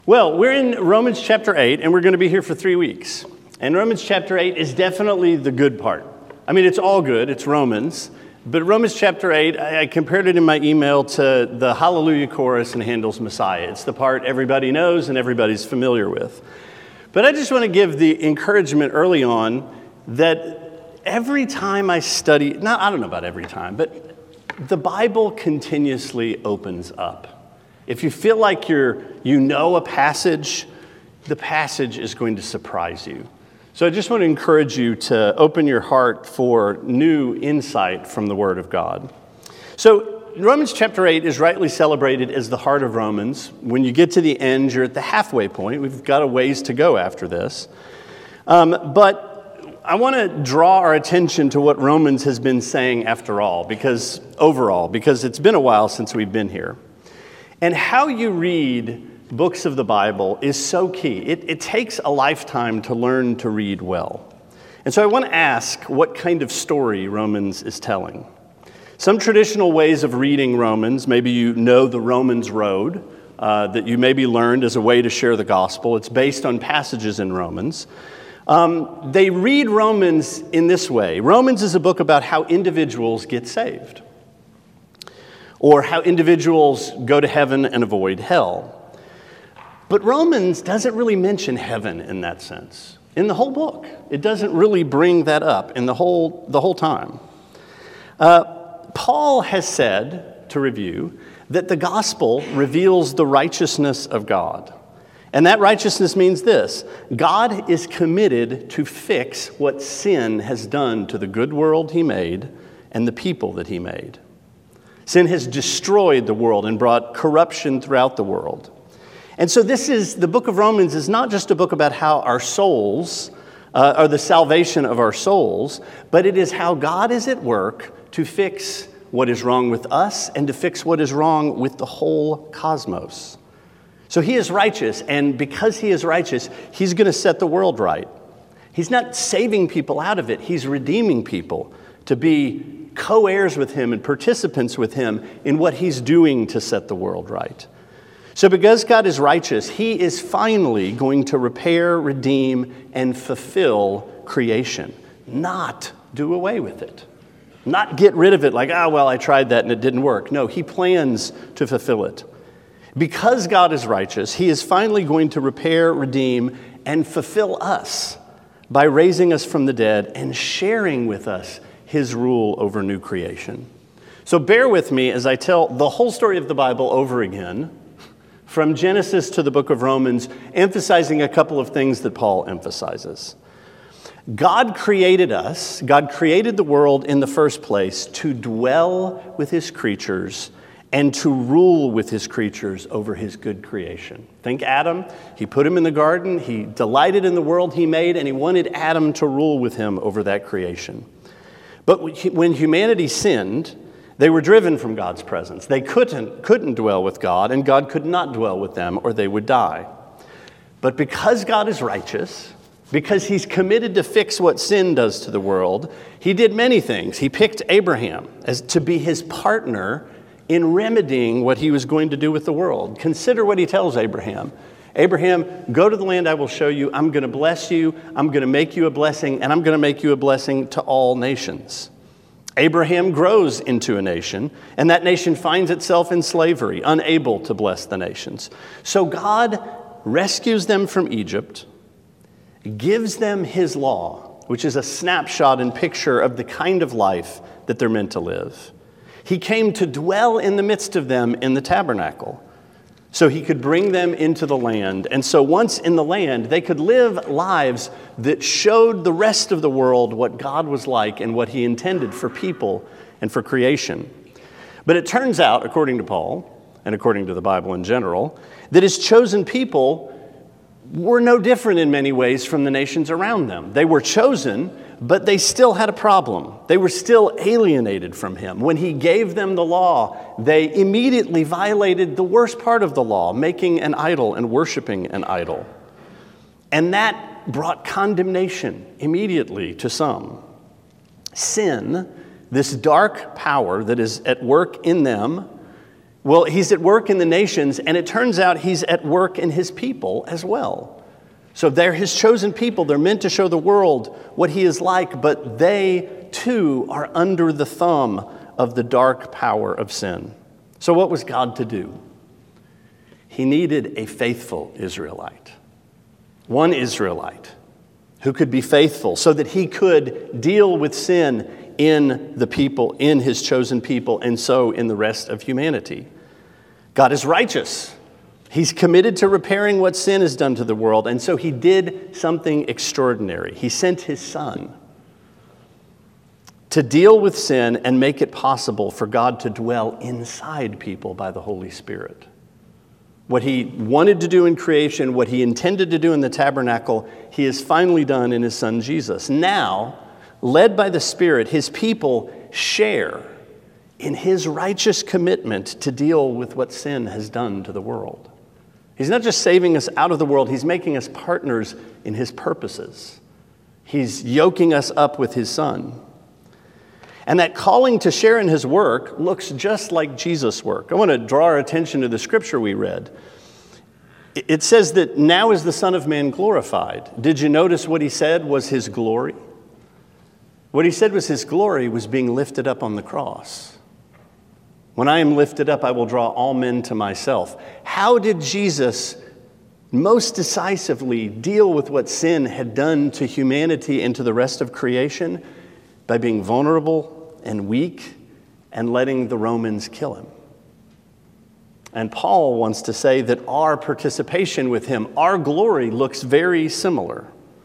Well, we're in Romans chapter 8, and we're going to be here for 3 weeks. And Romans chapter 8 is definitely the good part. I mean, it's all good. It's Romans. But Romans chapter 8, I compared it in my email to the Hallelujah chorus in Handel's Messiah. It's the part everybody knows and everybody's familiar with. But I just want to give the encouragement early on that every time I study, I don't know about every time, but the Bible continuously opens up. If you feel like you know a passage, the passage is going to surprise you. So I just want to encourage you to open your heart for new insight from the Word of God. So Romans chapter 8 is rightly celebrated as the heart of Romans. When you get to the end, you're at the halfway point. We've got a ways to go after this. But I want to draw our attention to what Romans has been saying because it's been a while since we've been here. And how you read books of the Bible is so key. It takes a lifetime to learn to read well. And so I want to ask what kind of story Romans is telling. Some traditional ways of reading Romans, maybe you know the Romans Road, that you maybe learned as a way to share the gospel. It's based on passages in Romans. They read Romans in this way. Romans is a book about how individuals get saved, or how individuals go to heaven and avoid hell. But Romans doesn't really mention heaven in that sense. In the whole book, it doesn't really bring that up in the whole time. Paul has said, to review, that the gospel reveals the righteousness of God. And that righteousness means this: God is committed to fix what sin has done to the good world he made and the people that he made. Sin has destroyed the world and brought corruption throughout the world. And so the book of Romans is not just a book about how our souls, or the salvation of our souls, but it is how God is at work to fix what is wrong with us and to fix what is wrong with the whole cosmos. So he is righteous, and because he is righteous, he's going to set the world right. He's not saving people out of it. He's redeeming people to be co-heirs with him and participants with him in what he's doing to set the world right. So because God is righteous, he is finally going to repair, redeem, and fulfill creation, not do away with it. Not get rid of it like, I tried that and it didn't work. No, he plans to fulfill it. Because God is righteous, he is finally going to repair, redeem, and fulfill us by raising us from the dead and sharing with us his rule over new creation. So bear with me as I tell the whole story of the Bible over again, from Genesis to the book of Romans, emphasizing a couple of things that Paul emphasizes. God created us, God created the world in the first place to dwell with his creatures and to rule with his creatures over his good creation. Think Adam. He put him in the garden, he delighted in the world he made, and he wanted Adam to rule with him over that creation. But when humanity sinned, they were driven from God's presence. They couldn't dwell with God, and God could not dwell with them, or they would die. But because God is righteous, because he's committed to fix what sin does to the world, he did many things. He picked Abraham as to be his partner in remedying what he was going to do with the world. Consider what he tells Abraham. Abraham, go to the land I will show you. I'm going to bless you. I'm going to make you a blessing, and I'm going to make you a blessing to all nations. Abraham grows into a nation, and that nation finds itself in slavery, unable to bless the nations. So God rescues them from Egypt, gives them his law, which is a snapshot and picture of the kind of life that they're meant to live. He came to dwell in the midst of them in the tabernacle, so he could bring them into the land. And so once in the land, they could live lives that showed the rest of the world what God was like and what he intended for people and for creation. But it turns out, according to Paul, and according to the Bible in general, that his chosen people were no different in many ways from the nations around them. They were chosen, but they still had a problem. They were still alienated from him. When he gave them the law, they immediately violated the worst part of the law, making an idol and worshiping an idol. And that brought condemnation immediately to some. Sin, this dark power that is at work in them, Well, he's at work in the nations, and it turns out he's at work in his people as well. So they're his chosen people. They're meant to show the world what he is like, but they too are under the thumb of the dark power of sin. So what was God to do? He needed a faithful Israelite. One Israelite who could be faithful so that he could deal with sin in the people, in his chosen people, and so in the rest of humanity. God is righteous. He's committed to repairing what sin has done to the world, and so he did something extraordinary. He sent his Son to deal with sin and make it possible for God to dwell inside people by the Holy Spirit. What he wanted to do in creation, what he intended to do in the tabernacle, he has finally done in his Son Jesus. Now, led by the Spirit, his people share in his righteous commitment to deal with what sin has done to the world. He's not just saving us out of the world, he's making us partners in his purposes. He's yoking us up with his Son. And that calling to share in his work looks just like Jesus' work. I want to draw our attention to the scripture we read. It says that now is the Son of Man glorified. Did you notice what he said was his glory? What he said was his glory was being lifted up on the cross. When I am lifted up, I will draw all men to myself. How did Jesus most decisively deal with what sin had done to humanity and to the rest of creation? By being vulnerable and weak and letting the Romans kill him. And Paul wants to say that our participation with him, our glory, looks very similar.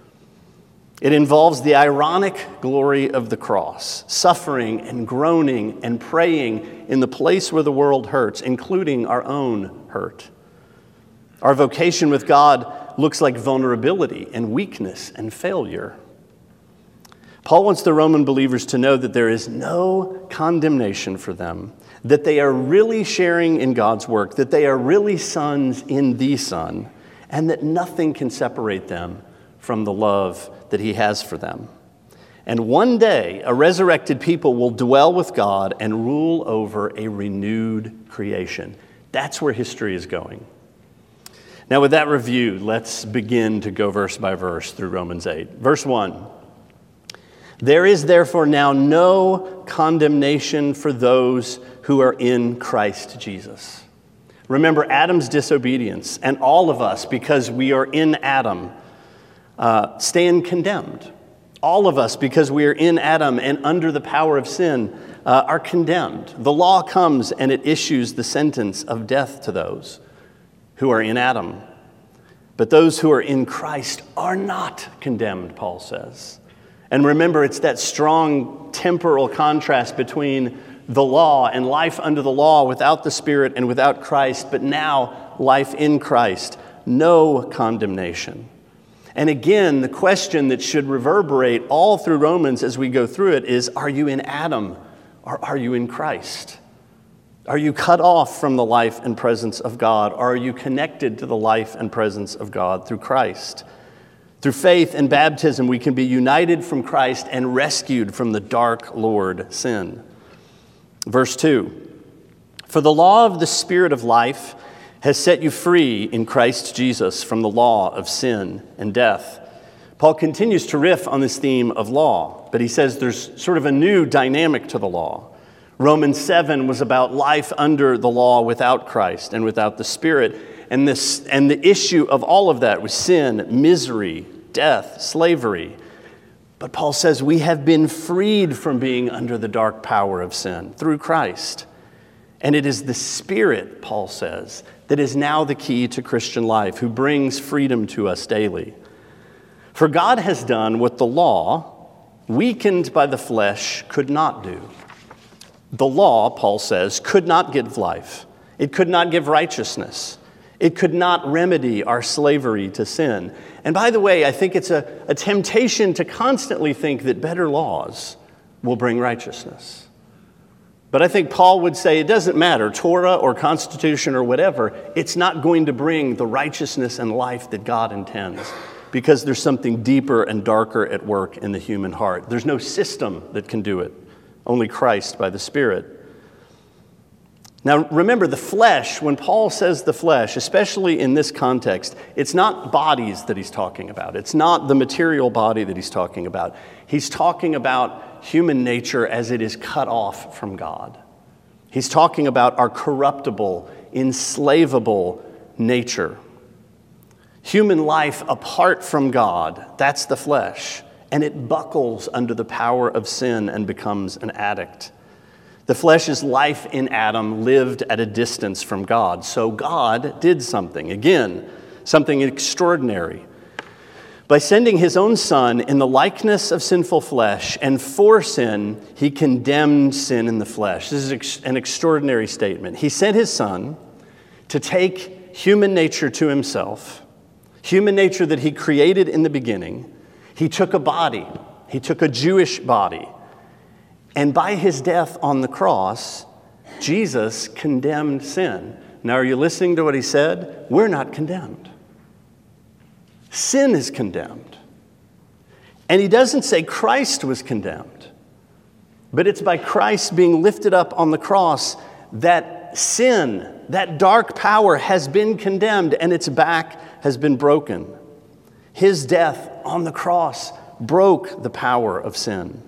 It involves the ironic glory of the cross, suffering and groaning and praying in the place where the world hurts, including our own hurt. Our vocation with God looks like vulnerability and weakness and failure. Paul wants the Roman believers to know that there is no condemnation for them, that they are really sharing in God's work, that they are really sons in the Son, and that nothing can separate them from the love that he has for them. And one day, a resurrected people will dwell with God and rule over a renewed creation. That's where history is going. Now, with that review, let's begin to go verse by verse through Romans 8. Verse 1. There is therefore now no condemnation for those who are in Christ Jesus. Remember Adam's disobedience, and all of us, because we are in Adam, stand condemned. All of us, because we are in Adam and under the power of sin, are condemned. The law comes and it issues the sentence of death to those who are in Adam. But those who are in Christ are not condemned, Paul says. And remember, it's that strong temporal contrast between the law and life under the law without the Spirit and without Christ, but now life in Christ, no condemnation. And again, the question that should reverberate all through Romans as we go through it is, are you in Adam or are you in Christ? Are you cut off from the life and presence of God, or are you connected to the life and presence of God through Christ? Through faith and baptism, we can be united from Christ and rescued from the dark lord sin. Verse 2, for the law of the Spirit of life has set you free in Christ Jesus from the law of sin and death. Paul continues to riff on this theme of law, but he says there's sort of a new dynamic to the law. Romans 7 was about life under the law without Christ and without the Spirit. And the issue of all of that was sin, misery, death, slavery. But Paul says we have been freed from being under the dark power of sin through Christ. And it is the Spirit, Paul says, that is now the key to Christian life, who brings freedom to us daily. For God has done what the law, weakened by the flesh, could not do. The law, Paul says, could not give life. It could not give righteousness. It could not remedy our slavery to sin. And by the way, I think it's a temptation to constantly think that better laws will bring righteousness. But I think Paul would say it doesn't matter, Torah or Constitution or whatever, it's not going to bring the righteousness and life that God intends, because there's something deeper and darker at work in the human heart. There's no system that can do it, only Christ by the Spirit. Now remember, the flesh, when Paul says the flesh, especially in this context, it's not bodies that he's talking about. It's not the material body that he's talking about. He's talking about human nature as it is cut off from God. He's talking about our corruptible, enslavable nature. Human life apart from God, that's the flesh, and it buckles under the power of sin and becomes an addict. The flesh's life in Adam lived at a distance from God. So God did something, again, something extraordinary. By sending his own son in the likeness of sinful flesh, and for sin, he condemned sin in the flesh. This is an extraordinary statement. He sent his son to take human nature to himself, human nature that he created in the beginning. He took a body. He took a Jewish body. And by his death on the cross, Jesus condemned sin. Now, are you listening to what he said? We're not condemned. Sin is condemned. And he doesn't say Christ was condemned, but it's by Christ being lifted up on the cross that sin, that dark power, has been condemned and its back has been broken. His death on the cross broke the power of sin.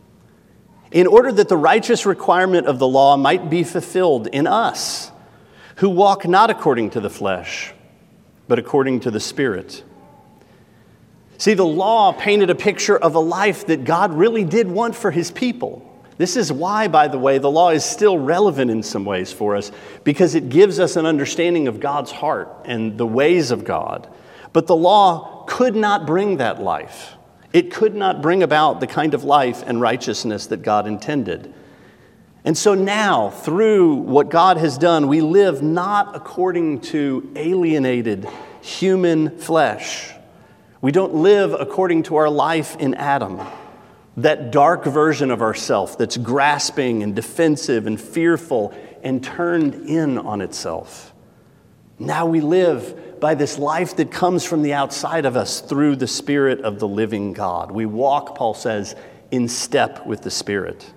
In order that the righteous requirement of the law might be fulfilled in us, who walk not according to the flesh, but according to the Spirit. See, the law painted a picture of a life that God really did want for his people. This is why, by the way, the law is still relevant in some ways for us, because it gives us an understanding of God's heart and the ways of God. But the law could not bring that life. It could not bring about the kind of life and righteousness that God intended. And so now, through what God has done, we live not according to alienated human flesh. We don't live according to our life in Adam, that dark version of ourself that's grasping and defensive and fearful and turned in on itself. Now we live by this life that comes from the outside of us through the Spirit of the living God. We walk, Paul says, in step with the Spirit.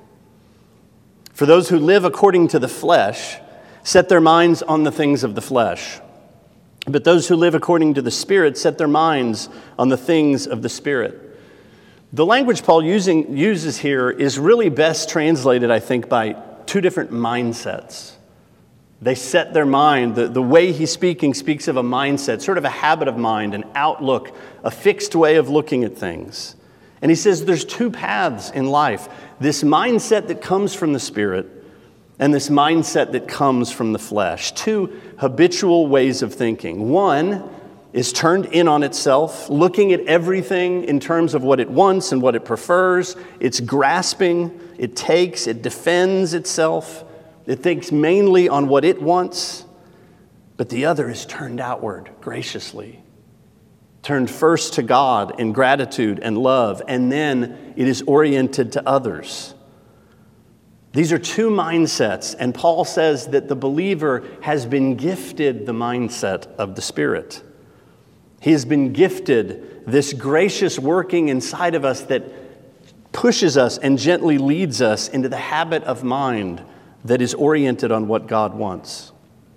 For those who live according to the flesh set their minds on the things of the flesh. But those who live according to the Spirit set their minds on the things of the Spirit. The language Paul uses here is really best translated, I think, by two different mindsets. They set their mind. The way he's speaking speaks of a mindset, sort of a habit of mind, an outlook, a fixed way of looking at things. And he says there's two paths in life. This mindset that comes from the Spirit and this mindset that comes from the flesh. Two habitual ways of thinking. One is turned in on itself, looking at everything in terms of what it wants and what it prefers. It's grasping, it takes, it defends itself. It thinks mainly on what it wants, but the other is turned outward graciously, turned first to God in gratitude and love, and then it is oriented to others. These are two mindsets, and Paul says that the believer has been gifted the mindset of the Spirit. He has been gifted this gracious working inside of us that pushes us and gently leads us into the habit of mind that is oriented on what God wants.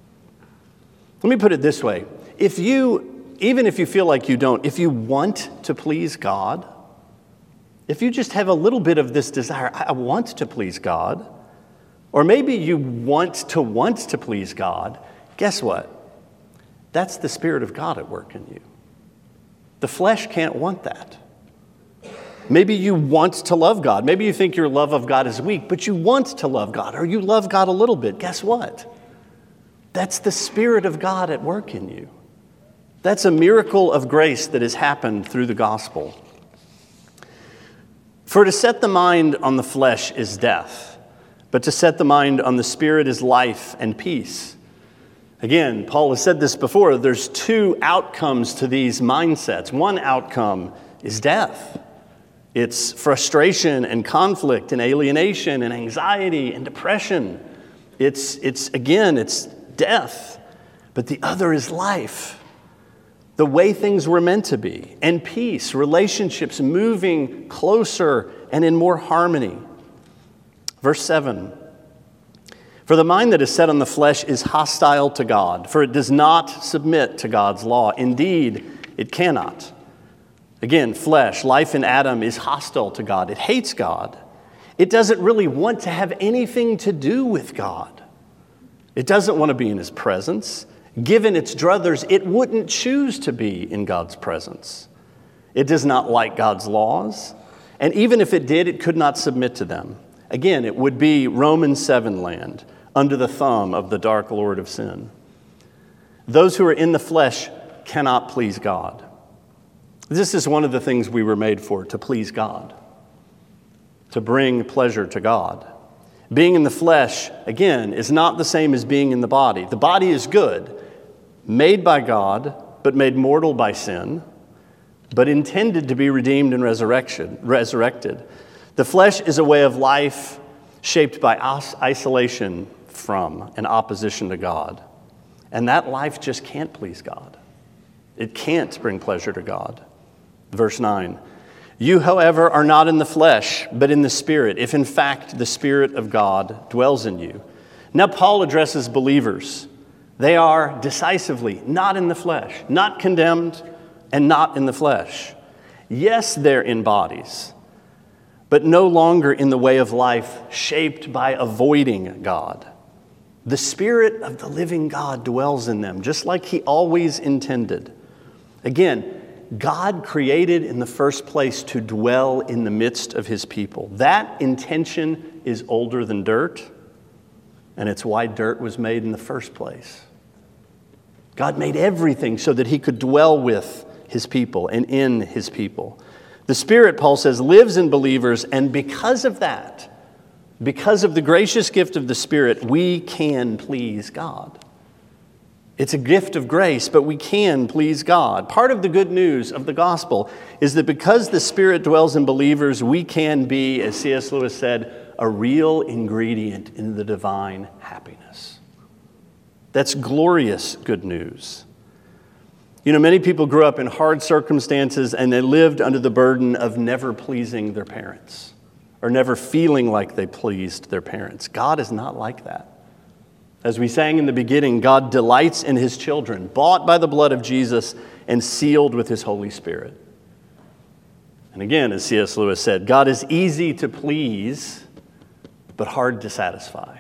Let me put it this way. Even if you feel like you don't, if you want to please God, if you just have a little bit of this desire, I want to please God, or maybe you want to please God, guess what? That's the Spirit of God at work in you. The flesh can't want that. Maybe you want to love God. Maybe you think your love of God is weak, but you want to love God, or you love God a little bit. Guess what? That's the Spirit of God at work in you. That's a miracle of grace that has happened through the gospel. For to set the mind on the flesh is death, but to set the mind on the Spirit is life and peace. Again, Paul has said this before, there's two outcomes to these mindsets. One outcome is death. It's frustration and conflict and alienation and anxiety and depression. It's death. But the other is life, the way things were meant to be, and peace, relationships moving closer and in more harmony. Verse 7, For the mind that is set on the flesh is hostile to God, for it does not submit to God's law. Indeed, it cannot. Again, flesh, life in Adam is hostile to God. It hates God. It doesn't really want to have anything to do with God. It doesn't want to be in his presence. Given its druthers, it wouldn't choose to be in God's presence. It does not like God's laws, and even if it did, it could not submit to them. Again, it would be Romans 7 land, under the thumb of the dark lord of sin. Those who are in the flesh cannot please God. This is one of the things we were made for, to please God, to bring pleasure to God. Being in the flesh, again, is not the same as being in the body. The body is good, made by God, but made mortal by sin, but intended to be redeemed and resurrected. The flesh is a way of life shaped by isolation from and opposition to God. And that life just can't please God. It can't bring pleasure to God. Verse 9, you, however, are not in the flesh, but in the Spirit, if in fact the Spirit of God dwells in you. Now Paul addresses believers. They are decisively not in the flesh, not condemned, and not in the flesh. Yes, they're in bodies, but no longer in the way of life shaped by avoiding God. The Spirit of the living God dwells in them, just like he always intended. Again, God created in the first place to dwell in the midst of his people. That intention is older than dirt, and it's why dirt was made in the first place. God made everything so that he could dwell with his people and in his people. The Spirit, Paul says, lives in believers, and because of that, because of the gracious gift of the Spirit, we can please God. It's a gift of grace, but we can please God. Part of the good news of the gospel is that because the Spirit dwells in believers, we can be, as C.S. Lewis said, a real ingredient in the divine happiness. That's glorious good news. You know, many people grew up in hard circumstances and they lived under the burden of never pleasing their parents or never feeling like they pleased their parents. God is not like that. As we sang in the beginning, God delights in his children, bought by the blood of Jesus and sealed with his Holy Spirit. And again, as C.S. Lewis said, God is easy to please, but hard to satisfy.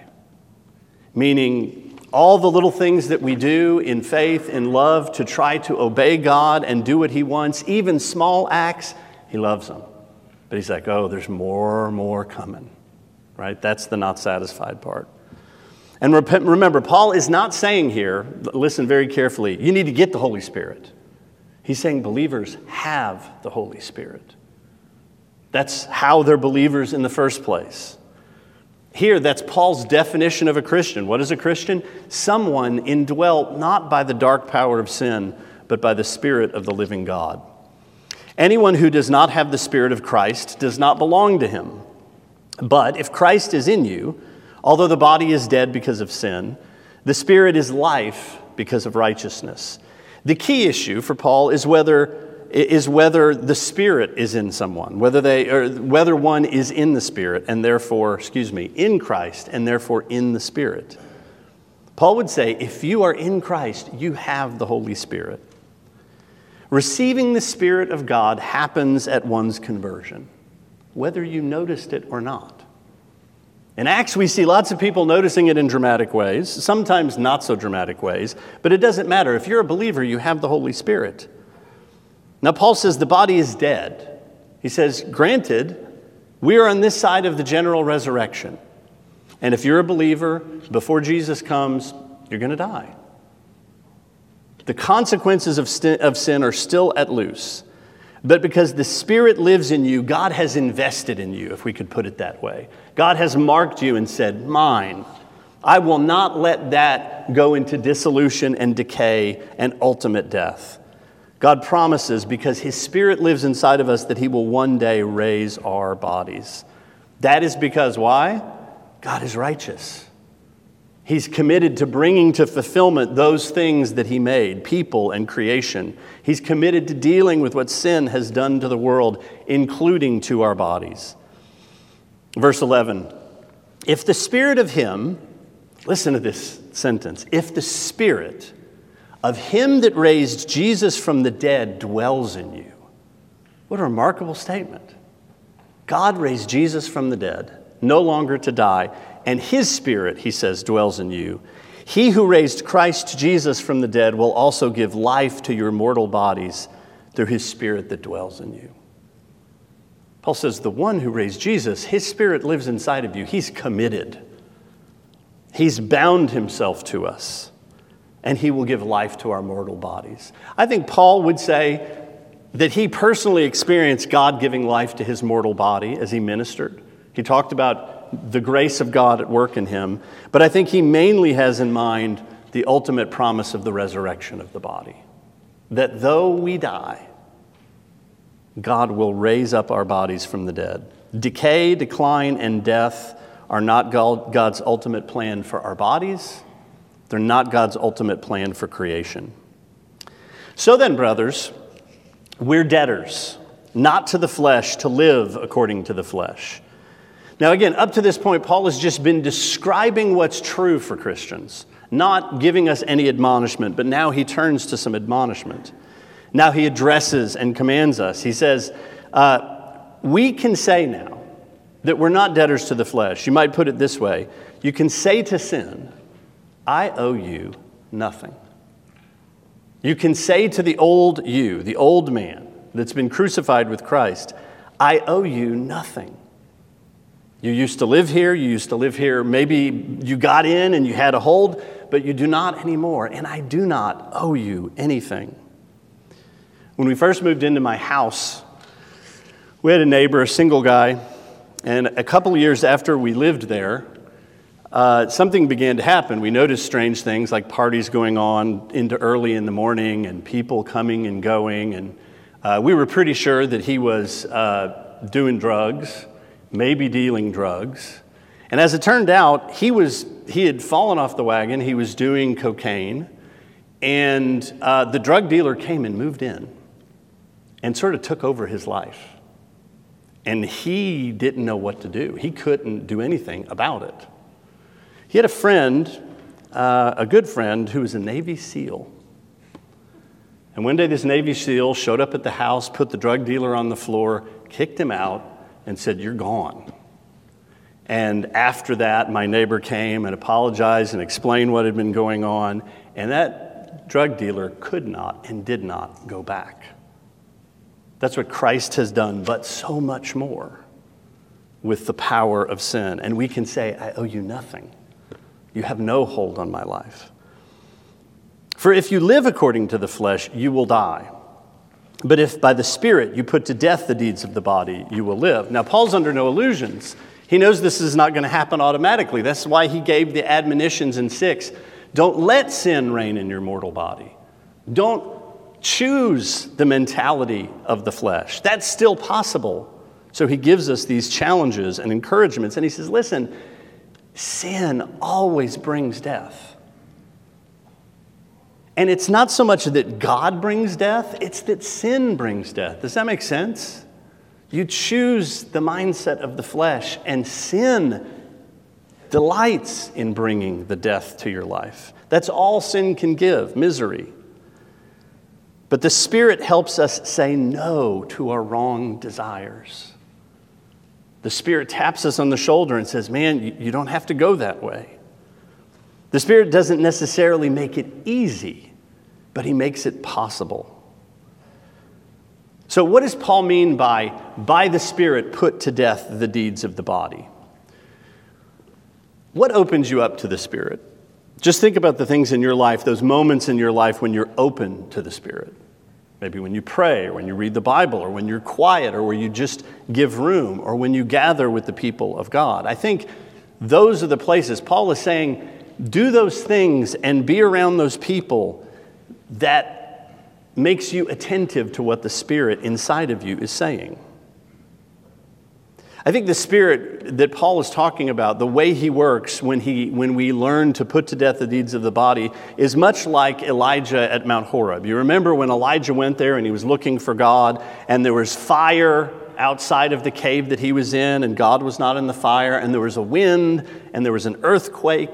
Meaning, all the little things that we do in faith, in love, to try to obey God and do what he wants, even small acts, he loves them. But he's like, oh, there's more coming, right? That's the not satisfied part. And remember, Paul is not saying here, listen very carefully, you need to get the Holy Spirit. He's saying believers have the Holy Spirit. That's how they're believers in the first place. Here, that's Paul's definition of a Christian. What is a Christian? Someone indwelt not by the dark power of sin, but by the Spirit of the living God. Anyone who does not have the Spirit of Christ does not belong to him. But if Christ is in you, although the body is dead because of sin, the Spirit is life because of righteousness. The key issue for Paul is whether the Spirit is in someone, whether one is in the Spirit and therefore, in Christ and therefore in the Spirit. Paul would say, if you are in Christ, you have the Holy Spirit. Receiving the Spirit of God happens at one's conversion, whether you noticed it or not. In Acts, we see lots of people noticing it in dramatic ways, sometimes not so dramatic ways, but it doesn't matter. If you're a believer, you have the Holy Spirit. Now, Paul says the body is dead. He says, granted, we are on this side of the general resurrection. And if you're a believer, before Jesus comes, you're going to die. The consequences of sin are still at loose. But because the Spirit lives in you, God has invested in you, if we could put it that way. God has marked you and said, mine. I will not let that go into dissolution and decay and ultimate death. God promises, because his Spirit lives inside of us, that he will one day raise our bodies. That is because, why? God is righteous. He's committed to bringing to fulfillment those things that he made, people and creation. He's committed to dealing with what sin has done to the world, including to our bodies. Verse 11, if the Spirit of him Listen to this sentence. If the Spirit of him that raised Jesus from the dead dwells in you. What a remarkable statement. God raised Jesus from the dead, no longer to die, and his Spirit, he says, dwells in you. He who raised Christ Jesus from the dead will also give life to your mortal bodies through his Spirit that dwells in you. Paul says the one who raised Jesus, his Spirit lives inside of you. He's committed. He's bound himself to us, and he will give life to our mortal bodies. I think Paul would say that he personally experienced God giving life to his mortal body as he ministered. He talked about the grace of God at work in him, but I think he mainly has in mind the ultimate promise of the resurrection of the body. That though we die, God will raise up our bodies from the dead. Decay, decline, and death are not God's ultimate plan for our bodies. They're not God's ultimate plan for creation. So then, brothers, we're debtors, not to the flesh, to live according to the flesh. Now again, up to this point, Paul has just been describing what's true for Christians, not giving us any admonishment, but now he turns to some admonishment. Now he addresses and commands us. He says, we can say now that we're not debtors to the flesh. You might put it this way. You can say to sin, I owe you nothing. You can say to the old you, the old man that's been crucified with Christ, I owe you nothing. You used to live here. Maybe you got in and you had a hold, but you do not anymore. And I do not owe you anything. When we first moved into my house, we had a neighbor, a single guy, and a couple of years after we lived there, something began to happen. We noticed strange things like parties going on into early in the morning and people coming and going. And we were pretty sure that he was doing drugs, maybe dealing drugs. And as it turned out, he had fallen off the wagon. He was doing cocaine. And the drug dealer came and moved in and sort of took over his life. And he didn't know what to do. He couldn't do anything about it. He had a friend, a good friend, who was a Navy SEAL. And one day this Navy SEAL showed up at the house, put the drug dealer on the floor, kicked him out, and said, "You're gone." And after that, my neighbor came and apologized and explained what had been going on. And that drug dealer could not and did not go back. That's what Christ has done, but so much more with the power of sin. And we can say, I owe you nothing. You have no hold on my life. For if you live according to the flesh, you will die. But if by the Spirit you put to death the deeds of the body, you will live. Now, Paul's under no illusions. He knows this is not going to happen automatically. That's why he gave the admonitions in 6. Don't let sin reign in your mortal body. Don't choose the mentality of the flesh. That's still possible. So he gives us these challenges and encouragements. And he says, listen, sin always brings death. And it's not so much that God brings death, it's that sin brings death. Does that make sense? You choose the mindset of the flesh, and sin delights in bringing the death to your life. That's all sin can give, misery. But the Spirit helps us say no to our wrong desires. The Spirit taps us on the shoulder and says, man, you don't have to go that way. The Spirit doesn't necessarily make it easy, but he makes it possible. So what does Paul mean by the Spirit put to death the deeds of the body? What opens you up to the Spirit? Just think about the things in your life, those moments in your life when you're open to the Spirit. Maybe when you pray, or when you read the Bible, or when you're quiet, or when you just give room, or when you gather with the people of God. I think those are the places. Paul is saying, do those things and be around those people that makes you attentive to what the Spirit inside of you is saying. I think the Spirit that Paul is talking about, the way he works when we learn to put to death the deeds of the body, is much like Elijah at Mount Horeb. You remember when Elijah went there and he was looking for God, and there was fire outside of the cave that he was in, and God was not in the fire, and there was a wind, and there was an earthquake,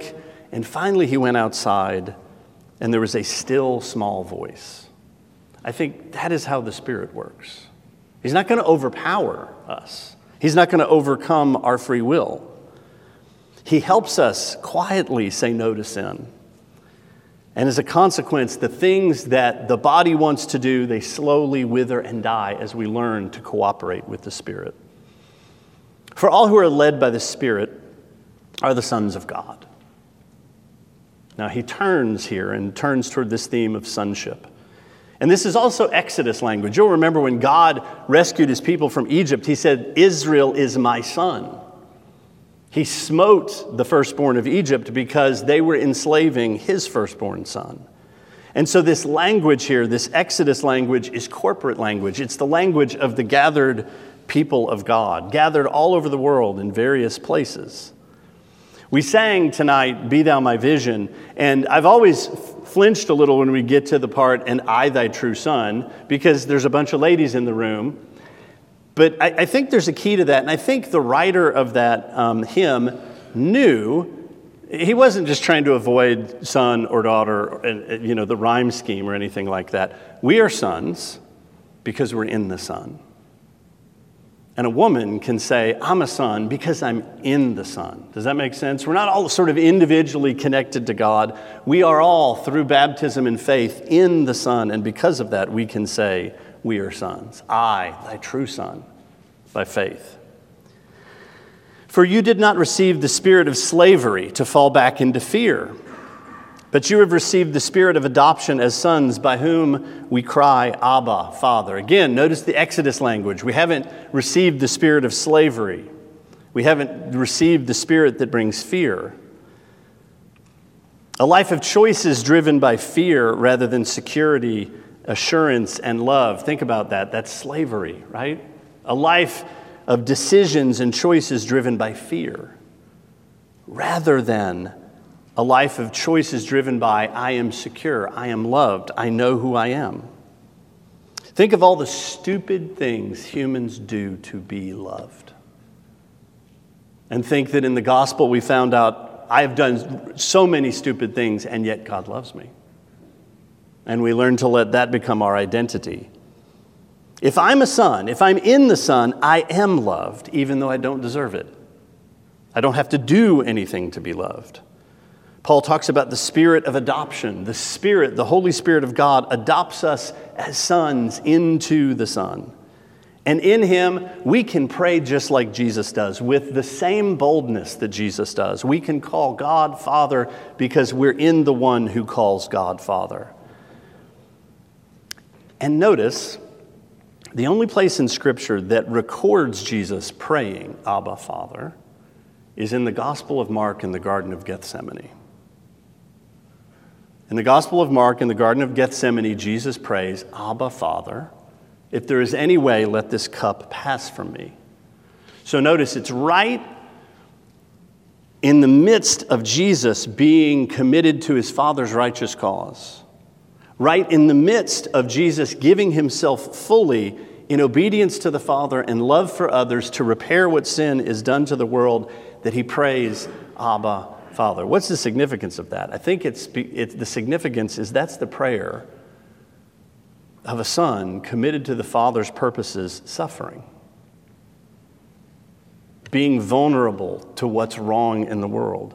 And finally he went outside, and there was a still small voice. I think that is how the Spirit works. He's not going to overpower us. He's not going to overcome our free will. He helps us quietly say no to sin. And as a consequence, the things that the body wants to do, they slowly wither and die as we learn to cooperate with the Spirit. For all who are led by the Spirit are the sons of God. Now he turns here and turns toward this theme of sonship. And this is also Exodus language. You'll remember when God rescued his people from Egypt, he said, Israel is my son. He smote the firstborn of Egypt because they were enslaving his firstborn son. And so this language here, this Exodus language, is corporate language. It's the language of the gathered people of God, gathered all over the world in various places. We sang tonight, Be Thou My Vision, and I've always flinched a little when we get to the part, and I thy true son, because there's a bunch of ladies in the room. But I think there's a key to that, and I think the writer of that hymn knew he wasn't just trying to avoid son or daughter, or, the rhyme scheme or anything like that. We are sons because we're in the Son. And a woman can say, I'm a son because I'm in the Son. Does that make sense? We're not all sort of individually connected to God. We are all, through baptism and faith, in the Son. And because of that, we can say, we are sons. I, thy true son, by faith. For you did not receive the spirit of slavery to fall back into fear, but you have received the spirit of adoption as sons, by whom we cry, Abba, Father. Again, notice the Exodus language. We haven't received the spirit of slavery. We haven't received the spirit that brings fear. A life of choices driven by fear rather than security, assurance, and love. Think about that. That's slavery, right? A life of decisions and choices driven by fear, rather than a life of choices driven by, I am secure, I am loved, I know who I am. Think of all the stupid things humans do to be loved. And think that in the gospel we found out, I have done so many stupid things, and yet God loves me. And we learn to let that become our identity. If I'm a son, if I'm in the Son, I am loved, even though I don't deserve it. I don't have to do anything to be loved. Paul talks about the spirit of adoption. The Spirit, the Holy Spirit of God, adopts us as sons into the Son. And in him, we can pray just like Jesus does, with the same boldness that Jesus does. We can call God Father because we're in the one who calls God Father. And notice, the only place in Scripture that records Jesus praying, Abba, Father, is in the Gospel of Mark in the Garden of Gethsemane. In the Gospel of Mark, in the Garden of Gethsemane, Jesus prays, Abba, Father, if there is any way, let this cup pass from me. So notice, it's right in the midst of Jesus being committed to his Father's righteous cause, right in the midst of Jesus giving himself fully in obedience to the Father and love for others to repair what sin is done to the world, that he prays, Abba, Father. What's the significance of that? I think it's the significance is that's the prayer of a son committed to the Father's purposes, suffering, being vulnerable to what's wrong in the world,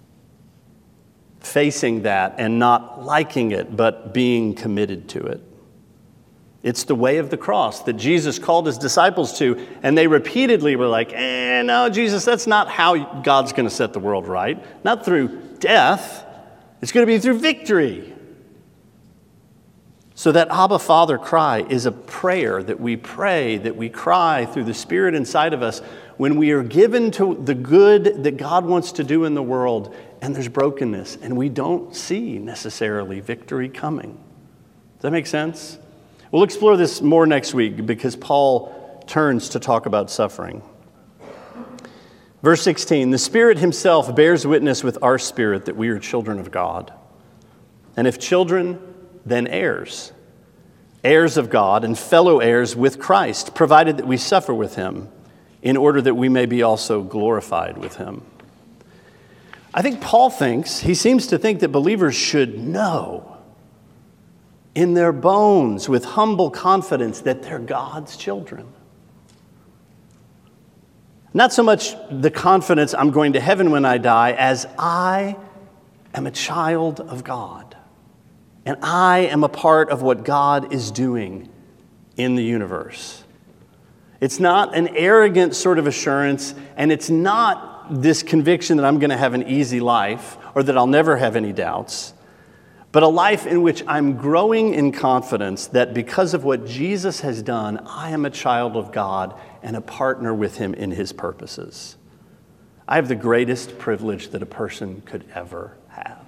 facing that and not liking it, but being committed to it. It's the way of the cross that Jesus called his disciples to, and they repeatedly were like, no, Jesus, that's not how God's going to set the world right. Not through death. It's going to be through victory. So that Abba, Father cry is a prayer that we pray, that we cry through the Spirit inside of us when we are given to the good that God wants to do in the world, and there's brokenness, and we don't see necessarily victory coming. Does that make sense? We'll explore this more next week because Paul turns to talk about suffering. Verse 16, the Spirit himself bears witness with our spirit that we are children of God. And if children, then heirs, heirs of God and fellow heirs with Christ, provided that we suffer with him, in order that we may be also glorified with him. I think Paul seems to think that believers should know in their bones with humble confidence that they're God's children. Not so much the confidence I'm going to heaven when I die as I am a child of God. And I am a part of what God is doing in the universe. It's not an arrogant sort of assurance, and it's not this conviction that I'm going to have an easy life or that I'll never have any doubts, but a life in which I'm growing in confidence that because of what Jesus has done, I am a child of God and a partner with him in his purposes. I have the greatest privilege that a person could ever have.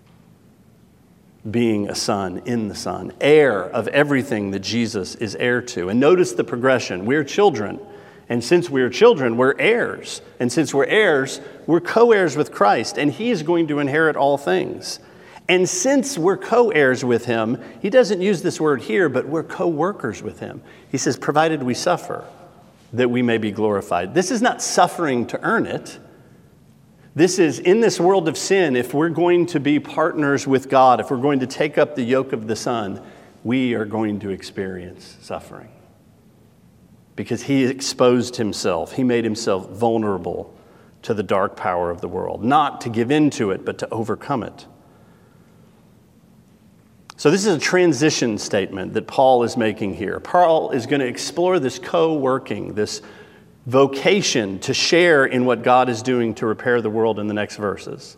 Being a son in the Son, heir of everything that Jesus is heir to. And notice the progression. We're children. And since we're children, we're heirs. And since we're heirs, we're co-heirs with Christ. And he is going to inherit all things. And since we're co-heirs with him, he doesn't use this word here, but we're co-workers with him. He says, provided we suffer, that we may be glorified. This is not suffering to earn it. This is, in this world of sin, if we're going to be partners with God, if we're going to take up the yoke of the Son, we are going to experience suffering. Because he exposed himself. He made himself vulnerable to the dark power of the world. Not to give in to it, but to overcome it. So this is a transition statement that Paul is making here. Paul is going to explore this co-working, this vocation to share in what God is doing to repair the world in the next verses.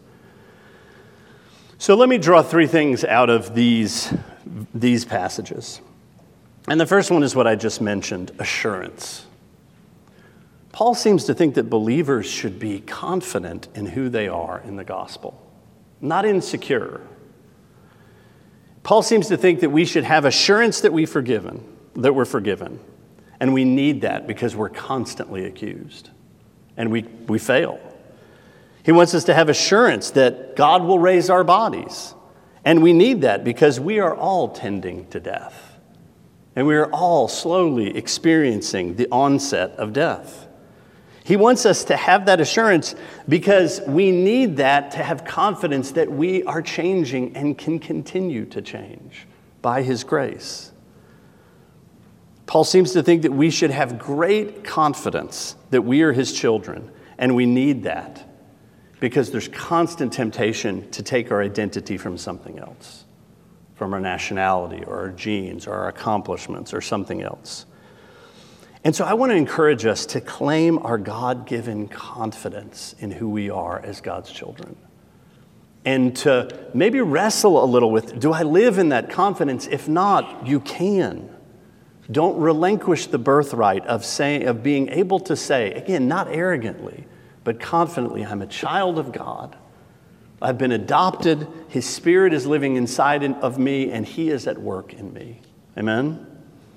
So let me draw three things out of these passages. And the first one is what I just mentioned, assurance. Paul seems to think that believers should be confident in who they are in the gospel, not insecure. Paul seems to think that we should have assurance that we're forgiven. And we need that because we're constantly accused. And we fail. He wants us to have assurance that God will raise our bodies. And we need that because we are all tending to death. And we are all slowly experiencing the onset of death. He wants us to have that assurance because we need that to have confidence that we are changing and can continue to change by his grace. Paul seems to think that we should have great confidence that we are his children, and we need that because there's constant temptation to take our identity from something else. From our nationality or our genes or our accomplishments or something else. And so I want to encourage us to claim our God-given confidence in who we are as God's children. And to maybe wrestle a little with, do I live in that confidence? If not, you can. Don't relinquish the birthright of being able to say, again, not arrogantly, but confidently, I'm a child of God. I've been adopted, his Spirit is living inside of me, and he is at work in me. Amen?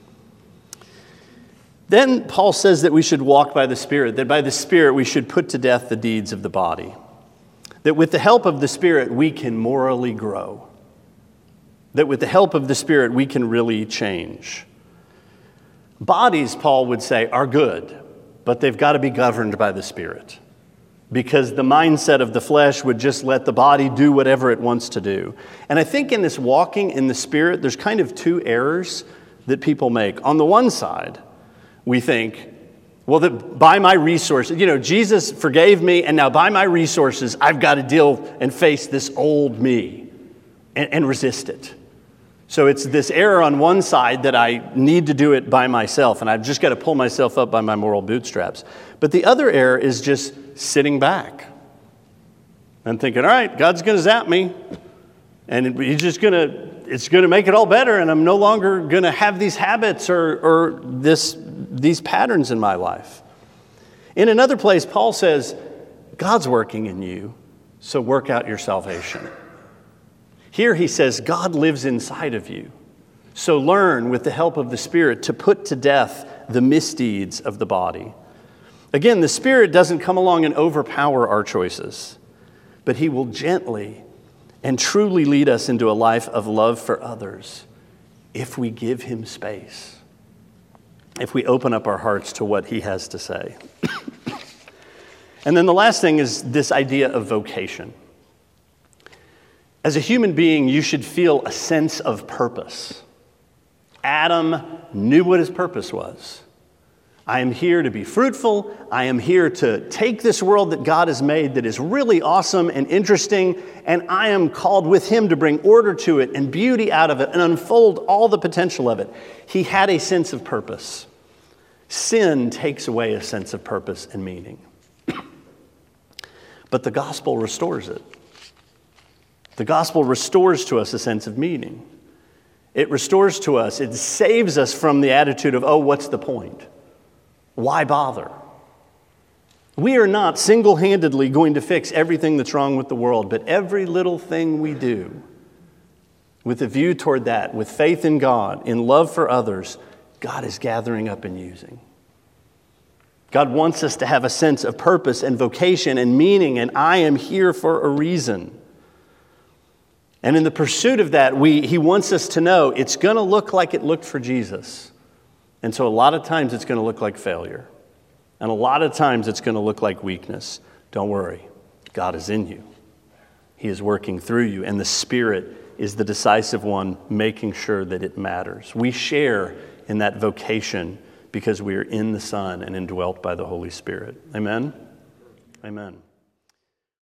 Then Paul says that we should walk by the Spirit, that by the Spirit we should put to death the deeds of the body. That with the help of the Spirit we can morally grow. That with the help of the Spirit we can really change. Bodies, Paul would say, are good, but they've got to be governed by the Spirit. Because the mindset of the flesh would just let the body do whatever it wants to do. And I think in this walking in the Spirit, there's kind of two errors that people make. On the one side, we think, well, that by my resources, Jesus forgave me, and now by my resources, I've got to deal and face this old me and resist it. So it's this error on one side that I need to do it by myself, and I've just got to pull myself up by my moral bootstraps. But the other error is just sitting back and thinking, all right, God's going to zap me, and it's going to make it all better, and I'm no longer going to have these habits or these patterns in my life. In another place, Paul says, God's working in you, so work out your salvation. Here he says, God lives inside of you. So learn with the help of the Spirit to put to death the misdeeds of the body. Again, the Spirit doesn't come along and overpower our choices, but he will gently and truly lead us into a life of love for others if we give him space, if we open up our hearts to what he has to say. And then the last thing is this idea of vocation. As a human being, you should feel a sense of purpose. Adam knew what his purpose was. I am here to be fruitful. I am here to take this world that God has made that is really awesome and interesting, and I am called with him to bring order to it and beauty out of it and unfold all the potential of it. He had a sense of purpose. Sin takes away a sense of purpose and meaning. But the gospel restores it. The gospel restores to us a sense of meaning. It restores to us, it saves us from the attitude of, oh, what's the point? Why bother? We are not single-handedly going to fix everything that's wrong with the world, but every little thing we do, with a view toward that, with faith in God, in love for others, God is gathering up and using. God wants us to have a sense of purpose and vocation and meaning, and I am here for a reason. And in the pursuit of that, he wants us to know it's going to look like it looked for Jesus. And so a lot of times it's going to look like failure. And a lot of times it's going to look like weakness. Don't worry. God is in you. He is working through you. And the Spirit is the decisive one making sure that it matters. We share in that vocation because we are in the Son and indwelt by the Holy Spirit. Amen? Amen.